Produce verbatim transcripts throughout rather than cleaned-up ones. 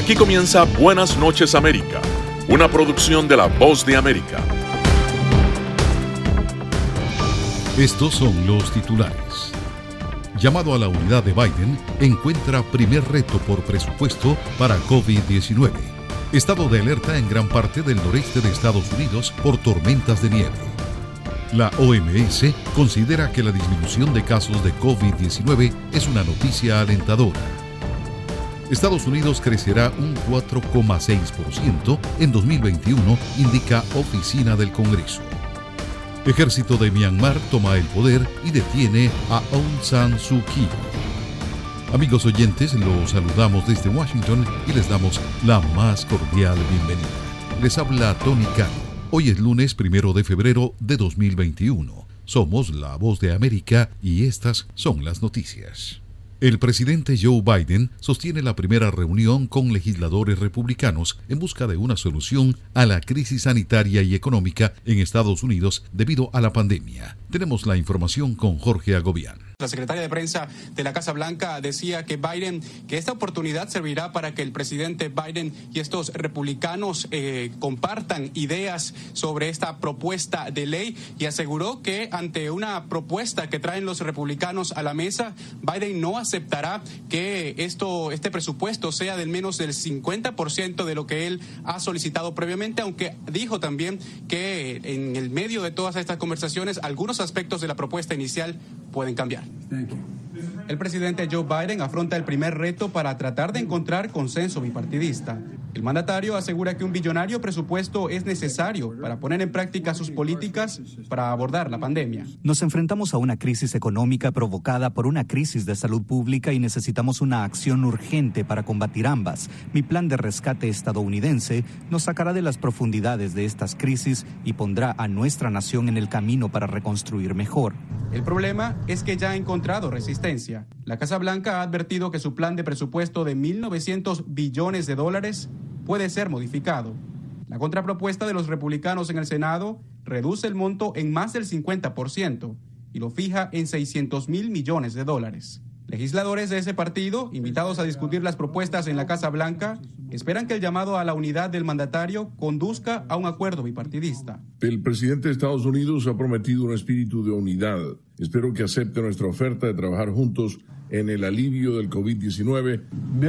Aquí comienza Buenas Noches América, una producción de La Voz de América. Estos son los titulares. Llamado a la unidad de Biden, encuentra primer reto por presupuesto para COVID diecinueve. Estado de alerta en gran parte del noreste de Estados Unidos por tormentas de nieve. La O M S considera que la disminución de casos de COVID diecinueve es una noticia alentadora. Estados Unidos crecerá un cuatro coma seis por ciento en dos mil veintiuno, indica Oficina del Congreso. Ejército de Myanmar toma el poder y detiene a Aung San Suu Kyi. Amigos oyentes, los saludamos desde Washington y les damos la más cordial bienvenida. Les habla Tony Cano. Hoy es lunes primero de febrero de dos mil veintiuno. Somos La Voz de América y estas son las noticias. El presidente Joe Biden sostiene la primera reunión con legisladores republicanos en busca de una solución a la crisis sanitaria y económica en Estados Unidos debido a la pandemia. Tenemos la información con Jorge Agobián. La secretaria de prensa de la Casa Blanca decía que Biden, que esta oportunidad servirá para que el presidente Biden y estos republicanos eh, compartan ideas sobre esta propuesta de ley, y aseguró que ante una propuesta que traen los republicanos a la mesa, Biden no aceptará que esto, este presupuesto sea del menos del cincuenta por ciento de lo que él ha solicitado previamente, aunque dijo también que en el medio de todas estas conversaciones algunos aspectos de la propuesta inicial pueden cambiar. El presidente Joe Biden afronta el primer reto para tratar de encontrar consenso bipartidista. El mandatario asegura que un billonario presupuesto es necesario para poner en práctica sus políticas para abordar la pandemia. Nos enfrentamos a una crisis económica provocada por una crisis de salud pública y necesitamos una acción urgente para combatir ambas. Mi plan de rescate estadounidense nos sacará de las profundidades de estas crisis y pondrá a nuestra nación en el camino para reconstruir mejor. El problema es que ya ha encontrado resistencia. La Casa Blanca ha advertido que su plan de presupuesto de mil novecientos billones de dólares puede ser modificado. La contrapropuesta de los republicanos en el Senado reduce el monto en más del cincuenta por ciento y lo fija en seiscientos mil millones de dólares. Legisladores de ese partido, invitados a discutir las propuestas en la Casa Blanca, esperan que el llamado a la unidad del mandatario conduzca a un acuerdo bipartidista. El presidente de Estados Unidos ha prometido un espíritu de unidad. Espero que acepte nuestra oferta de trabajar juntos en el alivio del COVID diecinueve.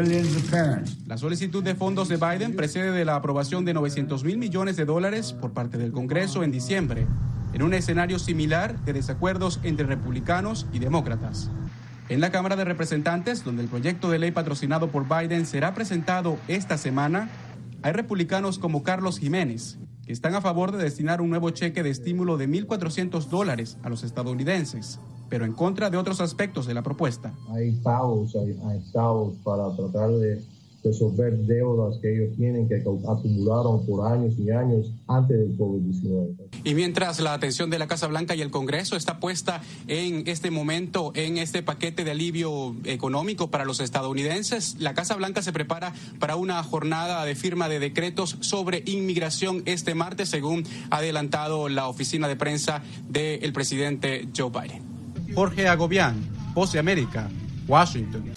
La solicitud de fondos de Biden precede de la aprobación de novecientos mil millones de dólares por parte del Congreso en diciembre, en un escenario similar de desacuerdos entre republicanos y demócratas. En la Cámara de Representantes, donde el proyecto de ley patrocinado por Biden será presentado esta semana, hay republicanos como Carlos Jiménez, que están a favor de destinar un nuevo cheque de estímulo de mil cuatrocientos dólares a los estadounidenses, pero en contra de otros aspectos de la propuesta. Hay pagos, hay, hay pagos para tratar de resolver deudas que ellos tienen, que acumularon por años y años antes del COVID diecinueve. Y mientras la atención de la Casa Blanca y el Congreso está puesta en este momento en este paquete de alivio económico para los estadounidenses, la Casa Blanca se prepara para una jornada de firma de decretos sobre inmigración este martes, según ha adelantado la oficina de prensa del presidente Joe Biden. Jorge Agobián, Voz de América, Washington.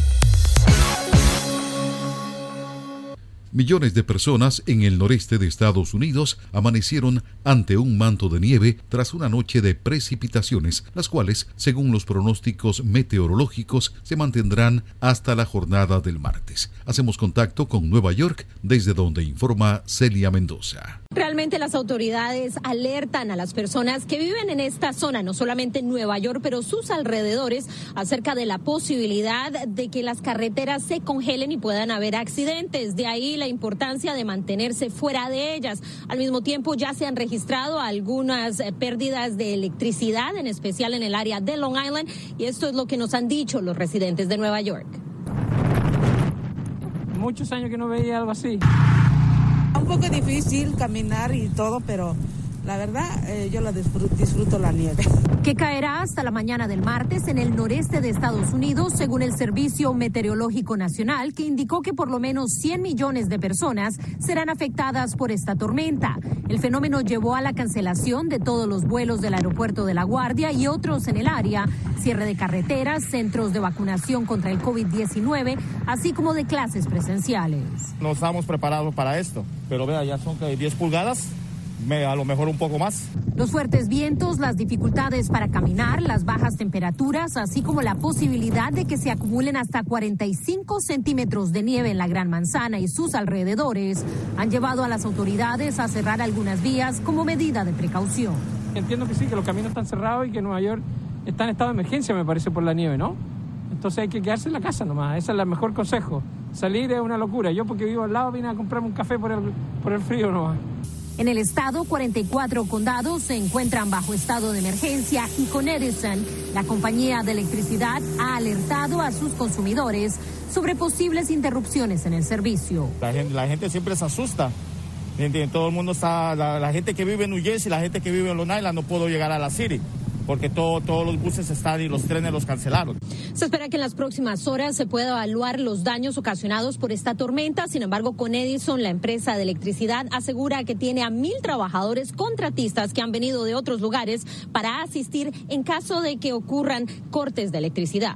Millones de personas en el noreste de Estados Unidos amanecieron ante un manto de nieve tras una noche de precipitaciones, las cuales, según los pronósticos meteorológicos, se mantendrán hasta la jornada del martes. Hacemos contacto con Nueva York, desde donde informa Celia Mendoza. Realmente las autoridades alertan a las personas que viven en esta zona, no solamente en Nueva York, pero sus alrededores, acerca de la posibilidad de que las carreteras se congelen y puedan haber accidentes. De ahí la importancia de mantenerse fuera de ellas. Al mismo tiempo ya se han registrado algunas pérdidas de electricidad, en especial en el área de Long Island, y esto es lo que nos han dicho los residentes de Nueva York. Muchos años que no veía algo así. Un poco difícil caminar y todo, pero La verdad, eh, yo la disfruto, disfruto la nieve. Que caerá hasta la mañana del martes en el noreste de Estados Unidos, según el Servicio Meteorológico Nacional, que indicó que por lo menos cien millones de personas serán afectadas por esta tormenta. El fenómeno llevó a la cancelación de todos los vuelos del aeropuerto de La Guardia y otros en el área, cierre de carreteras, centros de vacunación contra el COVID diecinueve, así como de clases presenciales. No estamos preparados para esto, pero vea, ya son diez pulgadas. A lo mejor un poco más. Los fuertes vientos, las dificultades para caminar, las bajas temperaturas, así como la posibilidad de que se acumulen hasta cuarenta y cinco centímetros de nieve en la Gran Manzana y sus alrededores, han llevado a las autoridades a cerrar algunas vías como medida de precaución. Entiendo que sí, que los caminos están cerrados y que Nueva York está en estado de emergencia, me parece, por la nieve, ¿no? Entonces hay que quedarse en la casa nomás, ese es el mejor consejo. Salir es una locura. Yo, porque vivo al lado, vine a comprarme un café por el, por el frío nomás. En el estado, cuarenta y cuatro condados se encuentran bajo estado de emergencia y con Edison, la compañía de electricidad ha alertado a sus consumidores sobre posibles interrupciones en el servicio. La gente, la gente siempre se asusta. Todo el mundo está, la, la gente que vive en New Jersey, la gente que vive en Long Island no pudo llegar a la City, porque todo, todos los buses están y los trenes los cancelaron. Se espera que en las próximas horas se pueda evaluar los daños ocasionados por esta tormenta. Sin embargo, con Edison, la empresa de electricidad asegura que tiene a mil trabajadores contratistas que han venido de otros lugares para asistir en caso de que ocurran cortes de electricidad.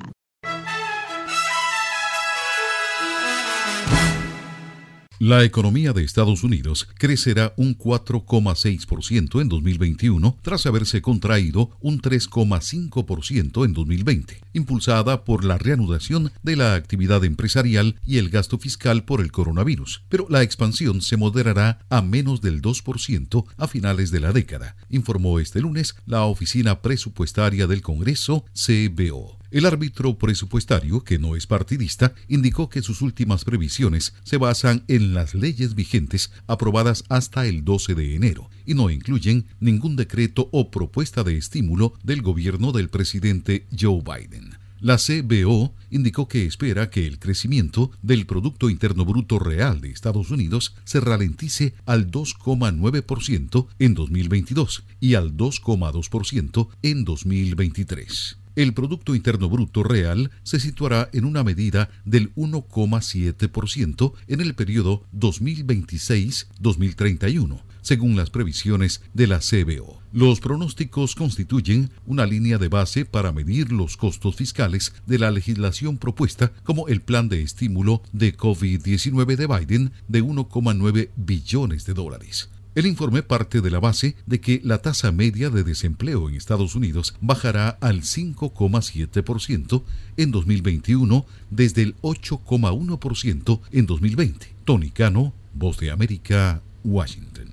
La economía de Estados Unidos crecerá un cuatro coma seis por ciento en dos mil veintiuno tras haberse contraído un tres coma cinco por ciento en dos mil veinte, impulsada por la reanudación de la actividad empresarial y el gasto fiscal por el coronavirus. Pero la expansión se moderará a menos del dos por ciento a finales de la década, informó este lunes la Oficina Presupuestaria del Congreso, C B O. El árbitro presupuestario, que no es partidista, indicó que sus últimas previsiones se basan en las leyes vigentes aprobadas hasta el doce de enero y no incluyen ningún decreto o propuesta de estímulo del gobierno del presidente Joe Biden. La C B O indicó que espera que el crecimiento del Producto Interno Bruto Real de Estados Unidos se ralentice al dos coma nueve por ciento en dos mil veintidós y al dos coma dos por ciento en dos mil veintitrés. El Producto Interno Bruto Real se situará en una medida del uno coma siete por ciento en el periodo dos mil veintiséis a dos mil treinta y uno, según las previsiones de la C B O. Los pronósticos constituyen una línea de base para medir los costos fiscales de la legislación propuesta, como el plan de estímulo de COVID diecinueve de Biden de uno coma nueve billones de dólares. El informe parte de la base de que la tasa media de desempleo en Estados Unidos bajará al cinco coma siete por ciento en dos mil veintiuno desde el ocho coma uno por ciento en dos mil veinte. Tony Cano, Voz de América, Washington.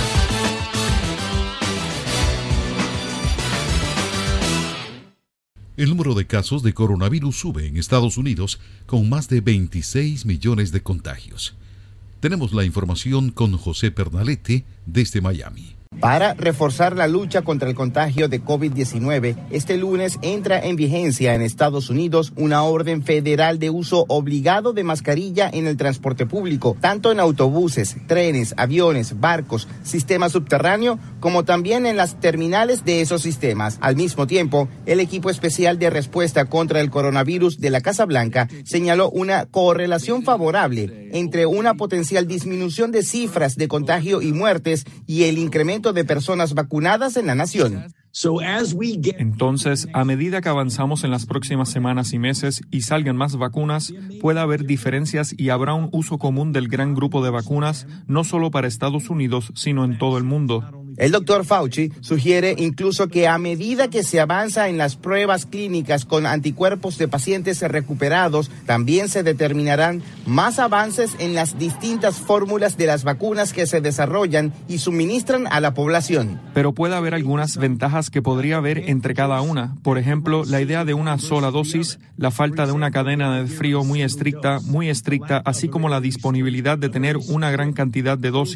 El número de casos de coronavirus sube en Estados Unidos con más de veintiséis millones de contagios. Tenemos la información con José Pernalete desde Miami. Para reforzar la lucha contra el contagio de COVID diecinueve, este lunes entra en vigencia en Estados Unidos una orden federal de uso obligado de mascarilla en el transporte público, tanto en autobuses, trenes, aviones, barcos, sistema subterráneo, como también en las terminales de esos sistemas. Al mismo tiempo, el equipo especial de respuesta contra el coronavirus de la Casa Blanca señaló una correlación favorable entre una potencial disminución de cifras de contagio y muertes y el incremento de personas vacunadas en la nación. Entonces, a medida que avanzamos en las próximas semanas y meses y salgan más vacunas, puede haber diferencias y habrá un uso común del gran grupo de vacunas, no solo para Estados Unidos, sino en todo el mundo. El doctor Fauci sugiere incluso que a medida que se avanza en las pruebas clínicas con anticuerpos de pacientes recuperados, también se determinarán más avances en las distintas fórmulas de las vacunas que se desarrollan y suministran a la población. Pero puede haber algunas ventajas que podría haber entre cada una. Por ejemplo, la idea de una sola dosis, la falta de una cadena de frío muy estricta, muy estricta, así como la disponibilidad de tener una gran cantidad de dosis.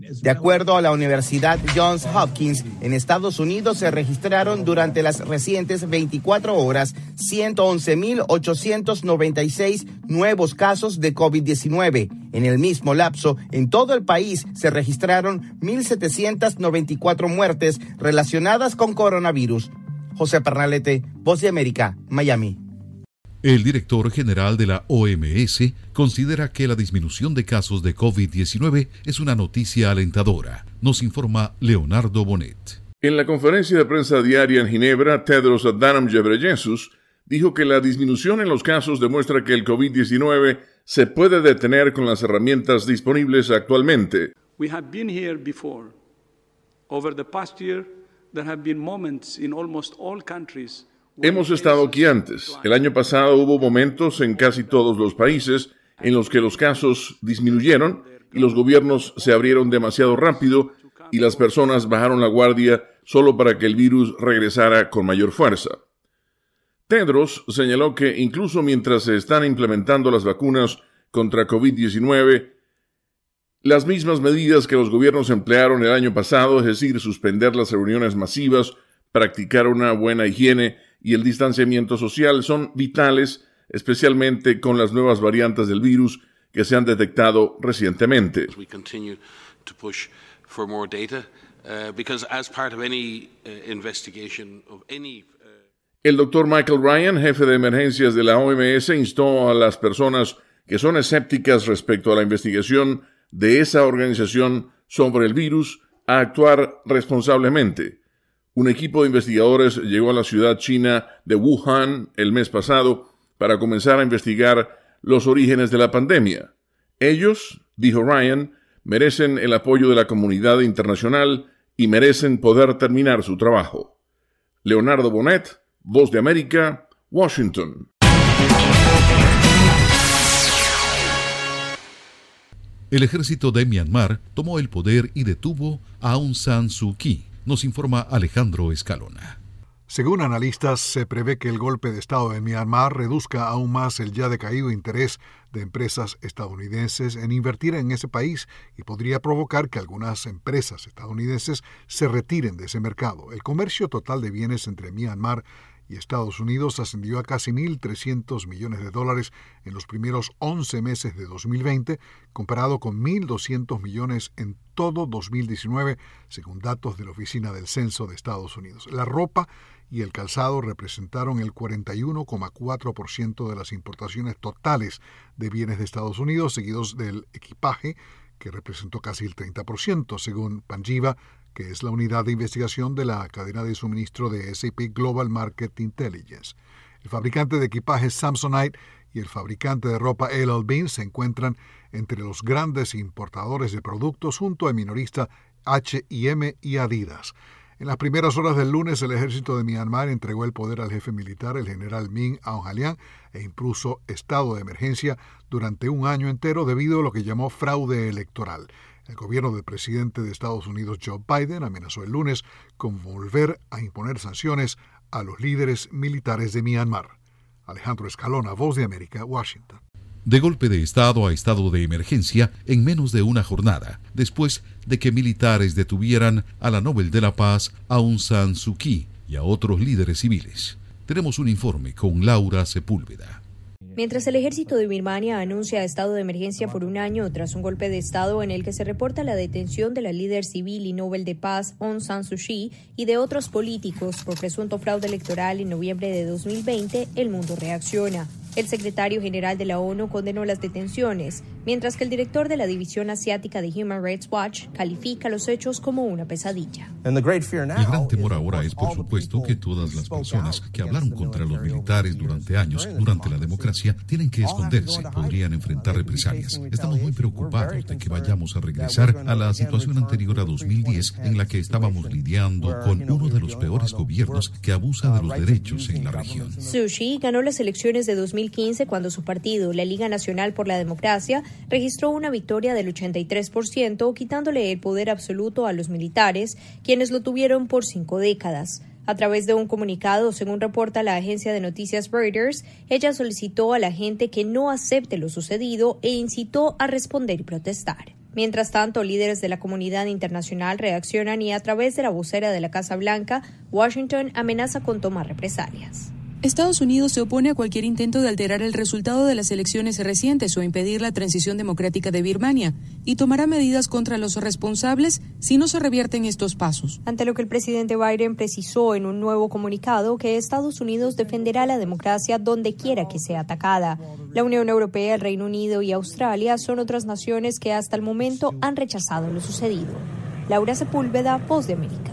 De acuerdo a la Universidad Johns Hopkins, en Estados Unidos se registraron durante las recientes veinticuatro horas ciento once mil ochocientos noventa y seis nuevos casos de COVID diecinueve. En el mismo lapso, en todo el país se registraron mil setecientas noventa y cuatro muertes relacionadas con coronavirus. José Pernalete, Voz de América, Miami. El director general de la O M S considera que la disminución de casos de COVID diecinueve es una noticia alentadora. Nos informa Leonardo Bonet. En la conferencia de prensa diaria en Ginebra, Tedros Adhanom Ghebreyesus dijo que la disminución en los casos demuestra que el COVID diecinueve se puede detener con las herramientas disponibles actualmente. We have been here before. Over the past year, there have been moments in almost all countries. Hemos estado aquí antes. El año pasado hubo momentos en casi todos los países en los que los casos disminuyeron y los gobiernos se abrieron demasiado rápido y las personas bajaron la guardia solo para que el virus regresara con mayor fuerza. Tedros señaló que incluso mientras se están implementando las vacunas contra COVID diecinueve, las mismas medidas que los gobiernos emplearon el año pasado, es decir, suspender las reuniones masivas, practicar una buena higiene y el distanciamiento social, son vitales, especialmente con las nuevas variantes del virus que se han detectado recientemente. El doctor Michael Ryan, jefe de emergencias de la O M S, instó a las personas que son escépticas respecto a la investigación de esa organización sobre el virus a actuar responsablemente. Un equipo de investigadores llegó a la ciudad china de Wuhan el mes pasado para comenzar a investigar los orígenes de la pandemia. Ellos, dijo Ryan, merecen el apoyo de la comunidad internacional y merecen poder terminar su trabajo. Leonardo Bonet, Voz de América, Washington. El ejército de Myanmar tomó el poder y detuvo a Aung San Suu Kyi. Nos informa Alejandro Escalona. Según analistas, se prevé que el golpe de Estado de Myanmar reduzca aún más el ya decaído interés de empresas estadounidenses en invertir en ese país y podría provocar que algunas empresas estadounidenses se retiren de ese mercado. El comercio total de bienes entre Myanmar y Estados Unidos ascendió a casi mil trescientos millones de dólares en los primeros once meses de dos mil veinte, comparado con mil doscientos millones en todo dos mil diecinueve, según datos de la Oficina del Censo de Estados Unidos. La ropa y el calzado representaron el cuarenta y uno coma cuatro por ciento de las importaciones totales de bienes de Estados Unidos, seguidos del equipaje, que representó casi el treinta por ciento, según Panjiva, que es la unidad de investigación de la cadena de suministro de S and P Global Market Intelligence. El fabricante de equipajes Samsonite y el fabricante de ropa L L Bean se encuentran entre los grandes importadores de productos junto al minorista H y M y Adidas. En las primeras horas del lunes, el ejército de Myanmar entregó el poder al jefe militar, el general Min Aung Hlaing, e impuso estado de emergencia durante un año entero debido a lo que llamó fraude electoral. El gobierno del presidente de Estados Unidos, Joe Biden, amenazó el lunes con volver a imponer sanciones a los líderes militares de Myanmar. Alejandro Escalona, Voz de América, Washington. De golpe de Estado a estado de emergencia en menos de una jornada, después de que militares detuvieran a la Nobel de la Paz Aung San Suu Kyi y a otros líderes civiles. Tenemos un informe con Laura Sepúlveda. Mientras el ejército de Birmania anuncia estado de emergencia por un año tras un golpe de Estado en el que se reporta la detención de la líder civil y Nobel de Paz Aung San Suu Kyi y de otros políticos por presunto fraude electoral en noviembre de dos mil veinte, el mundo reacciona. El secretario general de la ONU condenó las detenciones, mientras que el director de la División Asiática de Human Rights Watch califica los hechos como una pesadilla. El gran temor ahora es, por supuesto, que todas las personas que hablaron contra los militares durante años, durante la democracia, tienen que esconderse, podrían enfrentar represalias. Estamos muy preocupados de que vayamos a regresar a la situación anterior a dos mil diez, en la que estábamos lidiando con uno de los peores gobiernos que abusa de los derechos en la región. Suu Kyi ganó las elecciones de dos mil quince cuando su partido, la Liga Nacional por la Democracia, registró una victoria del ochenta y tres por ciento, quitándole el poder absoluto a los militares, quienes lo tuvieron por cinco décadas. A través de un comunicado, según reporta la agencia de noticias Reuters, ella solicitó a la gente que no acepte lo sucedido e incitó a responder y protestar. Mientras tanto, líderes de la comunidad internacional reaccionan y a través de la vocera de la Casa Blanca, Washington amenaza con tomar represalias. Estados Unidos se opone a cualquier intento de alterar el resultado de las elecciones recientes o impedir la transición democrática de Birmania y tomará medidas contra los responsables si no se revierten estos pasos. Ante lo que el presidente Biden precisó en un nuevo comunicado que Estados Unidos defenderá la democracia donde quiera que sea atacada. La Unión Europea, el Reino Unido y Australia son otras naciones que hasta el momento han rechazado lo sucedido. Laura Sepúlveda, Voz de América.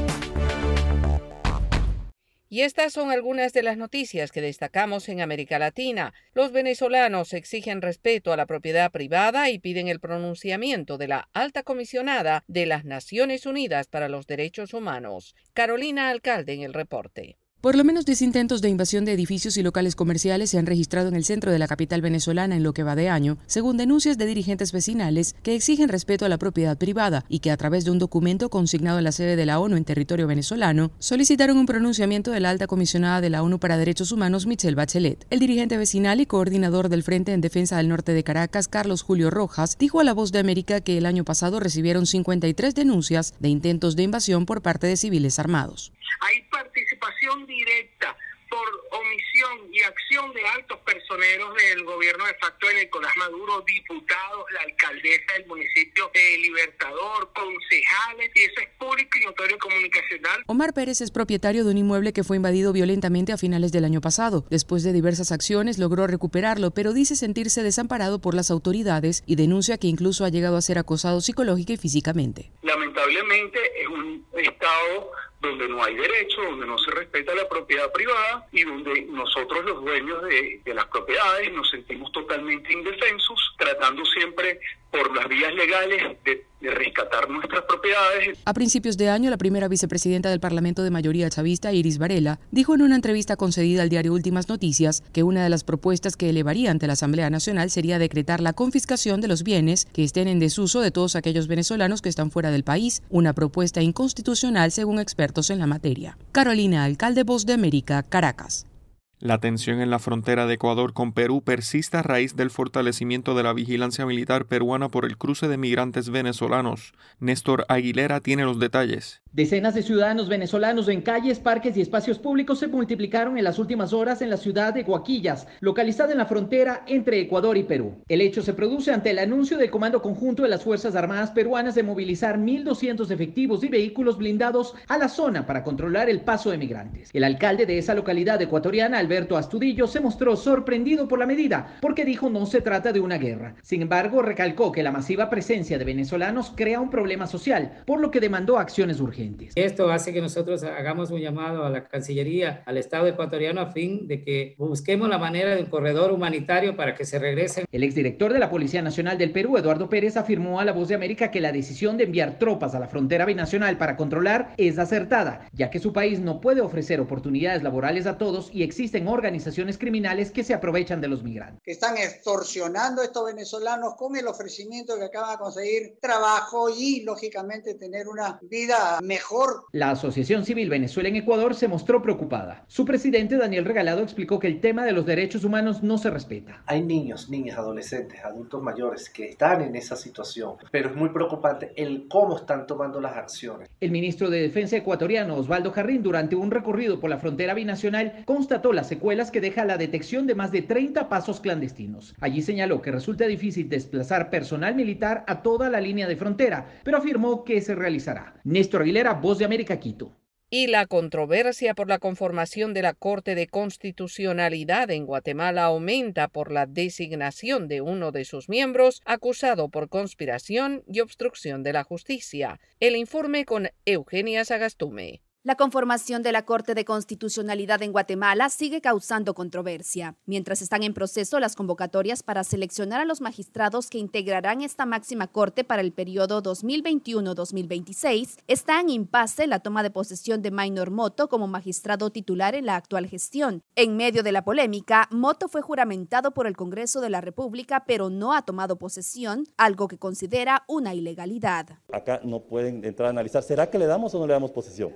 Y estas son algunas de las noticias que destacamos en América Latina. Los venezolanos exigen respeto a la propiedad privada y piden el pronunciamiento de la alta comisionada de las Naciones Unidas para los Derechos Humanos. Carolina Alcalde en el reporte. Por lo menos diez intentos de invasión de edificios y locales comerciales se han registrado en el centro de la capital venezolana en lo que va de año, según denuncias de dirigentes vecinales que exigen respeto a la propiedad privada y que a través de un documento consignado en la sede de la ONU en territorio venezolano, solicitaron un pronunciamiento de la alta comisionada de la ONU para Derechos Humanos, Michelle Bachelet. El dirigente vecinal y coordinador del Frente en Defensa del Norte de Caracas, Carlos Julio Rojas, dijo a La Voz de América que el año pasado recibieron cincuenta y tres denuncias de intentos de invasión por parte de civiles armados. Hay participación directa por omisión y acción de altos personeros del gobierno de facto de Nicolás Maduro, diputados, la alcaldesa del municipio de Libertador, concejales, y eso es público y notorio comunicacional. Omar Pérez es propietario de un inmueble que fue invadido violentamente a finales del año pasado. Después de diversas acciones logró recuperarlo, pero dice sentirse desamparado por las autoridades y denuncia que incluso ha llegado a ser acosado psicológica y físicamente. Lamentablemente es un estado donde no hay derecho, donde no se respeta la propiedad privada y donde nosotros los dueños de, de las propiedades nos sentimos totalmente indefensos, tratando siempre por las vías legales de, de rescatar nuestras propiedades. A principios de año, la primera vicepresidenta del Parlamento de mayoría chavista, Iris Varela, dijo en una entrevista concedida al diario Últimas Noticias que una de las propuestas que elevaría ante la Asamblea Nacional sería decretar la confiscación de los bienes que estén en desuso de todos aquellos venezolanos que están fuera del país, una propuesta inconstitucional según expertos en la materia. Carolina Alcalde, Voz de América, Caracas. La tensión en la frontera de Ecuador con Perú persiste a raíz del fortalecimiento de la vigilancia militar peruana por el cruce de migrantes venezolanos. Néstor Aguilera tiene los detalles. Decenas de ciudadanos venezolanos en calles, parques y espacios públicos se multiplicaron en las últimas horas en la ciudad de Guaquillas, localizada en la frontera entre Ecuador y Perú. El hecho se produce ante el anuncio del Comando Conjunto de las Fuerzas Armadas peruanas de movilizar mil doscientos efectivos y vehículos blindados a la zona para controlar el paso de migrantes. El alcalde de esa localidad ecuatoriana, Alberto Astudillo, se mostró sorprendido por la medida, porque dijo no se trata de una guerra. Sin embargo, recalcó que la masiva presencia de venezolanos crea un problema social, por lo que demandó acciones urgentes. Esto hace que nosotros hagamos un llamado a la Cancillería, al Estado ecuatoriano, a fin de que busquemos la manera de un corredor humanitario para que se regresen. El exdirector de la Policía Nacional del Perú, Eduardo Pérez, afirmó a La Voz de América que la decisión de enviar tropas a la frontera binacional para controlar es acertada, ya que su país no puede ofrecer oportunidades laborales a todos y existen organizaciones criminales que se aprovechan de los migrantes. Que están extorsionando a estos venezolanos con el ofrecimiento que acaban de conseguir trabajo y, lógicamente, tener una vida mejor. Mejor. La Asociación Civil Venezuela en Ecuador se mostró preocupada. Su presidente, Daniel Regalado, explicó que el tema de los derechos humanos no se respeta. Hay niños, niñas, adolescentes, adultos mayores que están en esa situación, pero es muy preocupante el cómo están tomando las acciones. El ministro de Defensa ecuatoriano, Osvaldo Jarrín, durante un recorrido por la frontera binacional, constató las secuelas que deja la detección de más de treinta pasos clandestinos. Allí señaló que resulta difícil desplazar personal militar a toda la línea de frontera, pero afirmó que se realizará. Néstor Aguilera, Voz de América, Quito. Y la controversia por la conformación de la Corte de Constitucionalidad en Guatemala aumenta por la designación de uno de sus miembros acusado por conspiración y obstrucción de la justicia. El informe con Eugenia Sagastume. La conformación de la Corte de Constitucionalidad en Guatemala sigue causando controversia, mientras están en proceso las convocatorias para seleccionar a los magistrados que integrarán esta máxima corte para el periodo dos mil veintiuno a dos mil veintiséis. Está en impasse la toma de posesión de Maynor Moto como magistrado titular en la actual gestión. En medio de la polémica, Moto fue juramentado por el Congreso de la República, pero no ha tomado posesión, algo que considera una ilegalidad. Acá no pueden entrar a analizar, ¿será que le damos o no le damos posesión? No.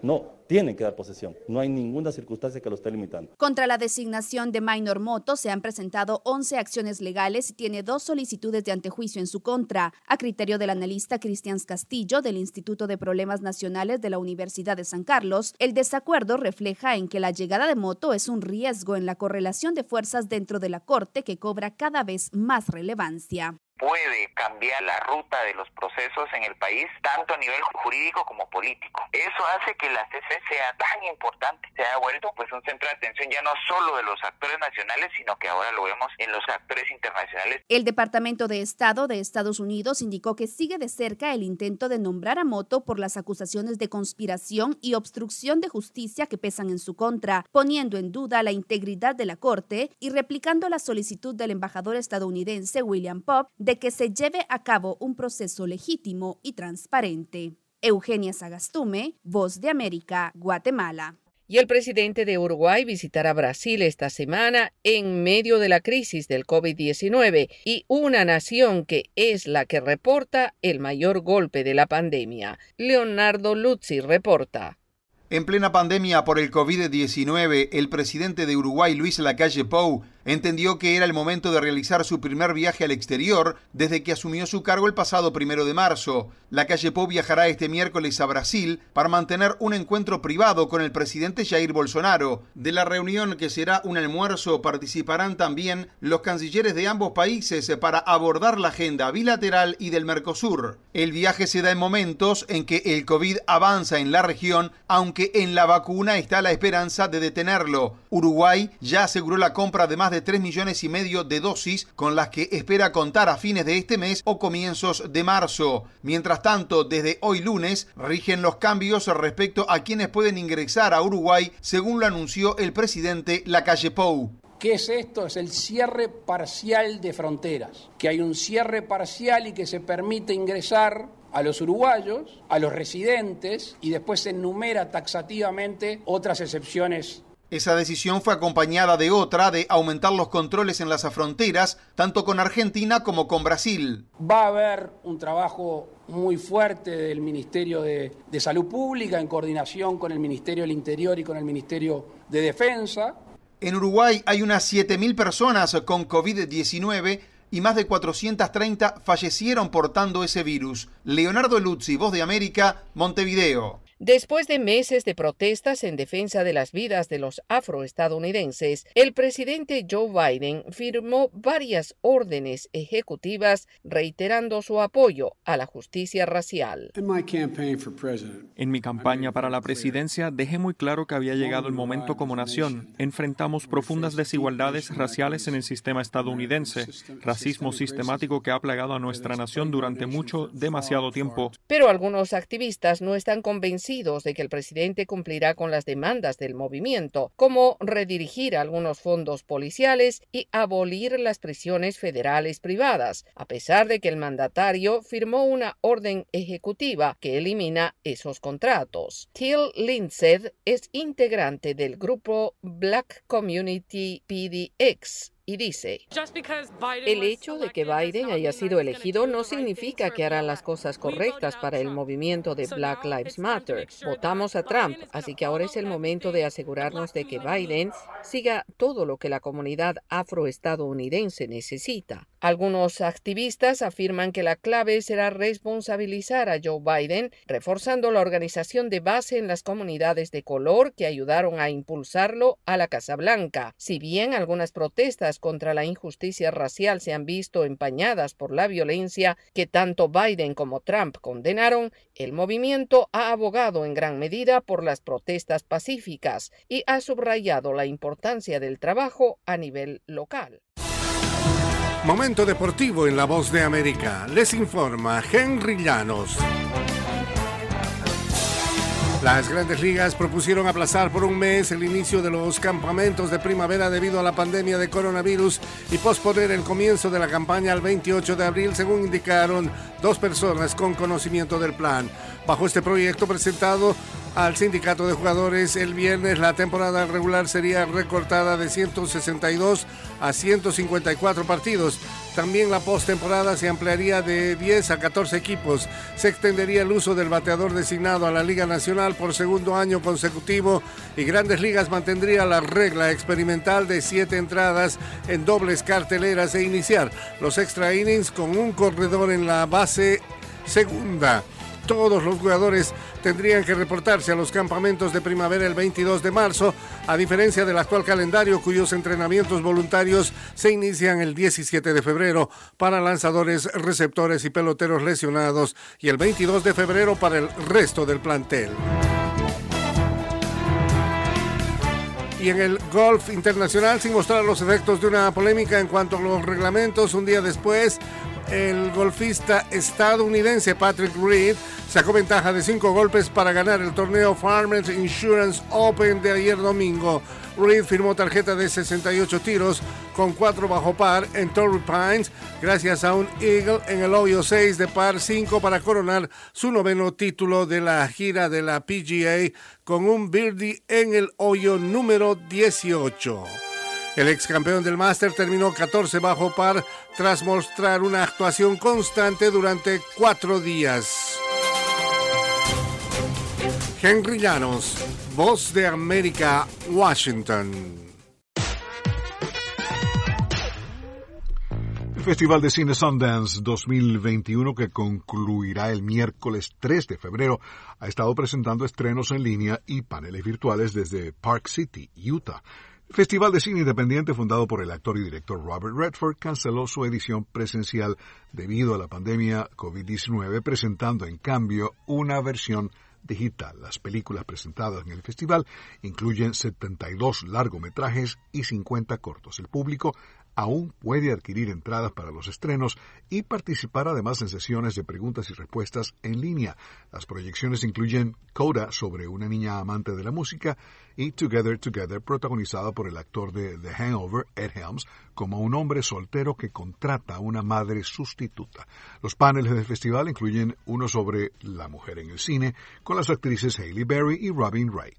tienen que dar posesión. No hay ninguna circunstancia que lo esté limitando. Contra la designación de Maynor Motto se han presentado once acciones legales y tiene dos solicitudes de antejuicio en su contra. A criterio del analista Cristian Castillo del Instituto de Problemas Nacionales de la Universidad de San Carlos, el desacuerdo refleja en que la llegada de Motto es un riesgo en la correlación de fuerzas dentro de la Corte que cobra cada vez más relevancia. Puede cambiar la ruta de los procesos en el país, tanto a nivel jurídico como político. Eso hace que la C C sea tan importante, se ha vuelto pues un centro de atención ya no solo de los actores nacionales, sino que ahora lo vemos en los actores internacionales. El Departamento de Estado de Estados Unidos indicó que sigue de cerca el intento de nombrar a Motto por las acusaciones de conspiración y obstrucción de justicia que pesan en su contra, poniendo en duda la integridad de la Corte y replicando la solicitud del embajador estadounidense William Pope de que se lleve a cabo un proceso legítimo y transparente. Eugenia Sagastume, Voz de América, Guatemala. Y el presidente de Uruguay visitará Brasil esta semana en medio de la crisis del COVID diecinueve y una nación que es la que reporta el mayor golpe de la pandemia. Leonardo Luzzi reporta. En plena pandemia por el COVID diecinueve, el presidente de Uruguay, Luis Lacalle Pou, entendió que era el momento de realizar su primer viaje al exterior desde que asumió su cargo el pasado primero de marzo. Lacalle Pou viajará este miércoles a Brasil para mantener un encuentro privado con el presidente Jair Bolsonaro. De la reunión, que será un almuerzo, participarán también los cancilleres de ambos países para abordar la agenda bilateral y del Mercosur. El viaje se da en momentos en que el COVID avanza en la región, aunque en la vacuna está la esperanza de detenerlo. Uruguay ya aseguró la compra de más de tres millones y medio de dosis con las que espera contar a fines de este mes o comienzos de marzo. Mientras tanto, desde hoy lunes rigen los cambios respecto a quienes pueden ingresar a Uruguay, según lo anunció el presidente Lacalle Pou. ¿Qué es esto? Es el cierre parcial de fronteras, que hay un cierre parcial y que se permite ingresar a los uruguayos, a los residentes, y después se enumera taxativamente otras excepciones. Esa decisión fue acompañada de otra, de aumentar los controles en las fronteras, tanto con Argentina como con Brasil. Va a haber un trabajo muy fuerte del Ministerio de, de Salud Pública en coordinación con el Ministerio del Interior y con el Ministerio de Defensa. En Uruguay hay unas siete mil personas con COVID diecinueve y más de cuatrocientas treinta fallecieron portando ese virus. Leonardo Luzzi, Voz de América, Montevideo. Después de meses de protestas en defensa de las vidas de los afroestadounidenses, el presidente Joe Biden firmó varias órdenes ejecutivas reiterando su apoyo a la justicia racial. En mi campaña para la presidencia dejé muy claro que había llegado el momento como nación. Enfrentamos profundas desigualdades raciales en el sistema estadounidense, racismo sistemático que ha plagado a nuestra nación durante mucho, demasiado tiempo. Pero algunos activistas no están convencidos de que el presidente cumplirá con las demandas del movimiento, como redirigir algunos fondos policiales y abolir las prisiones federales privadas, a pesar de que el mandatario firmó una orden ejecutiva que elimina esos contratos. Till Lindsay es integrante del grupo Black Community P D X. Y dice, el hecho de que Biden haya sido elegido no significa que hará las cosas correctas para el movimiento de Black Lives Matter. Votamos a Trump, así que ahora es el momento de asegurarnos de que Biden siga todo lo que la comunidad afroestadounidense necesita. Algunos activistas afirman que la clave será responsabilizar a Joe Biden, reforzando la organización de base en las comunidades de color que ayudaron a impulsarlo a la Casa Blanca. Si bien algunas protestas contra la injusticia racial se han visto empañadas por la violencia que tanto Biden como Trump condenaron, el movimiento ha abogado en gran medida por las protestas pacíficas y ha subrayado la importancia del trabajo a nivel local. Momento deportivo en La Voz de América. Les informa Henry Llanos. Las Grandes Ligas propusieron aplazar por un mes el inicio de los campamentos de primavera debido a la pandemia de coronavirus y posponer el comienzo de la campaña al veintiocho de abril, según indicaron dos personas con conocimiento del plan. Bajo este proyecto presentado al sindicato de jugadores. El viernes la temporada regular sería recortada de ciento sesenta y dos a ciento cincuenta y cuatro partidos. También la postemporada se ampliaría de diez a catorce equipos. Se extendería el uso del bateador designado a la Liga Nacional por segundo año consecutivo y Grandes Ligas mantendría la regla experimental de siete entradas en dobles carteleras e iniciar los extra innings con un corredor en la base segunda. Todos los jugadores tendrían que reportarse a los campamentos de primavera el veintidós de marzo, a diferencia del actual calendario cuyos entrenamientos voluntarios se inician el diecisiete de febrero para lanzadores, receptores y peloteros lesionados y el veintidós de febrero para el resto del plantel. Y en el golf internacional, sin mostrar los efectos de una polémica en cuanto a los reglamentos, un día después, el golfista estadounidense Patrick Reed sacó ventaja de cinco golpes para ganar el torneo Farmers Insurance Open de ayer domingo. Reed firmó tarjeta de sesenta y ocho tiros con cuatro bajo par en Torrey Pines gracias a un eagle en el hoyo seis de par cinco para coronar su noveno título de la gira de la P G A con un birdie en el hoyo número dieciocho. El ex campeón del Máster terminó catorce bajo par tras mostrar una actuación constante durante cuatro días. Henry Llanos, Voz de América, Washington. El Festival de Cine Sundance dos mil veintiuno, que concluirá el miércoles tres de febrero, ha estado presentando estrenos en línea y paneles virtuales desde Park City, Utah. El Festival de Cine Independiente, fundado por el actor y director Robert Redford, canceló su edición presencial debido a la pandemia COVID diecinueve, presentando en cambio una versión digital. Las películas presentadas en el festival incluyen setenta y dos largometrajes y cincuenta cortos. El público aún puede adquirir entradas para los estrenos y participar además en sesiones de preguntas y respuestas en línea. Las proyecciones incluyen Coda, sobre una niña amante de la música, y Together Together, protagonizada por el actor de The Hangover, Ed Helms, como un hombre soltero que contrata a una madre sustituta. Los paneles del festival incluyen uno sobre la mujer en el cine, con las actrices Halle Berry y Robin Wright.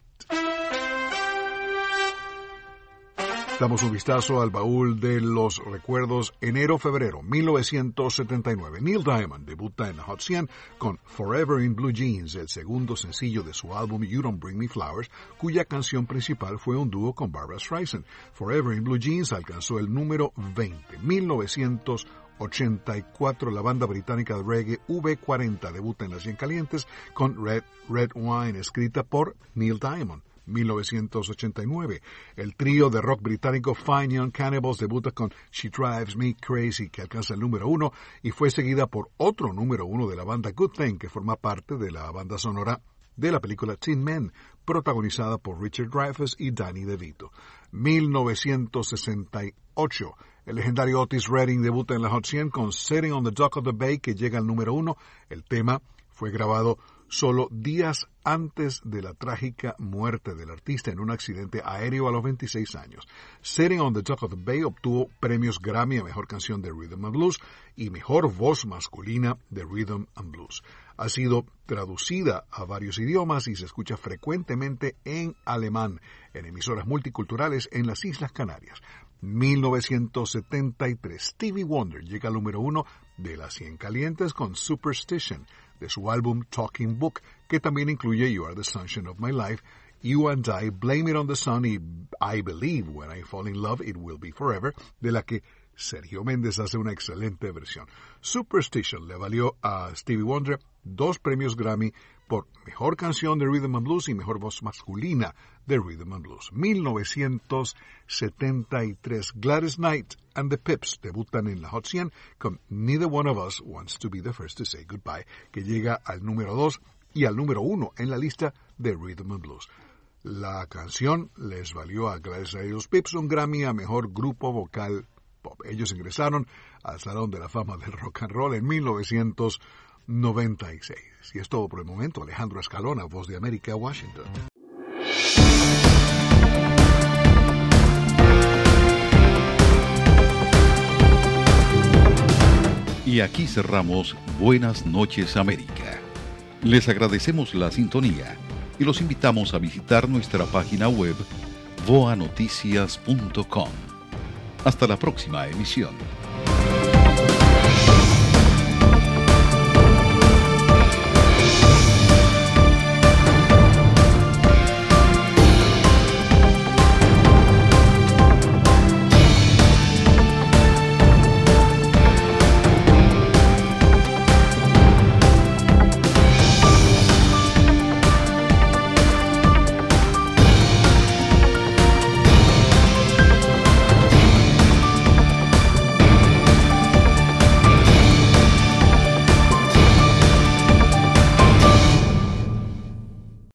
Damos un vistazo al baúl de los recuerdos. Enero-febrero mil novecientos setenta y nueve. Neil Diamond debuta en la Hot cien con Forever in Blue Jeans, el segundo sencillo de su álbum You Don't Bring Me Flowers, cuya canción principal fue un dúo con Barbra Streisand. Forever in Blue Jeans alcanzó el número veinte. mil novecientos ochenta y cuatro, la banda británica de reggae V cuarenta debuta en las cien calientes con Red, Red Wine, escrita por Neil Diamond. mil novecientos ochenta y nueve. El trío de rock británico Fine Young Cannibals debuta con She Drives Me Crazy, que alcanza el número uno y fue seguida por otro número uno de la banda Good Thing, que forma parte de la banda sonora de la película Tin Men, protagonizada por Richard Dreyfuss y Danny DeVito. mil novecientos sesenta y ocho. El legendario Otis Redding debuta en la Hot cien con Sitting on the Dock of the Bay, que llega al número uno. El tema fue grabado solo días antes de la trágica muerte del artista en un accidente aéreo a los veintiséis años. Sitting on the Dock of the Bay obtuvo premios Grammy a Mejor Canción de Rhythm and Blues y Mejor Voz Masculina de Rhythm and Blues. Ha sido traducida a varios idiomas y se escucha frecuentemente en alemán en emisoras multiculturales en las Islas Canarias. mil novecientos setenta y tres. Stevie Wonder llega al número uno de las cien calientes con Superstition, de su álbum Talking Book, que también incluye You Are the Sunshine of My Life, You and I, Blame It on the Sun y I Believe When I Fall in Love It Will Be Forever, de la que Sergio Méndez hace una excelente versión. Superstition le valió a Stevie Wonder dos premios Grammy por Mejor Canción de Rhythm and Blues y Mejor Voz Masculina de Rhythm and Blues. mil novecientos setenta y tres. Gladys Knight and the Pips debutan en la Hot cien con Neither One of Us Wants to Be the First to Say Goodbye, que llega al número dos y al número uno en la lista de Rhythm and Blues. La canción les valió a Gladys Knight y los Pips un Grammy a Mejor Grupo Vocal Pop. Ellos ingresaron al Salón de la Fama del Rock and Roll en mil novecientos noventa y seis. Y es todo por el momento. Alejandro Escalona, Voz de América, Washington. Y aquí cerramos Buenas noches América. Les agradecemos la sintonía. y los invitamos a visitar nuestra página web voa noticias punto com. Hasta la próxima emisión.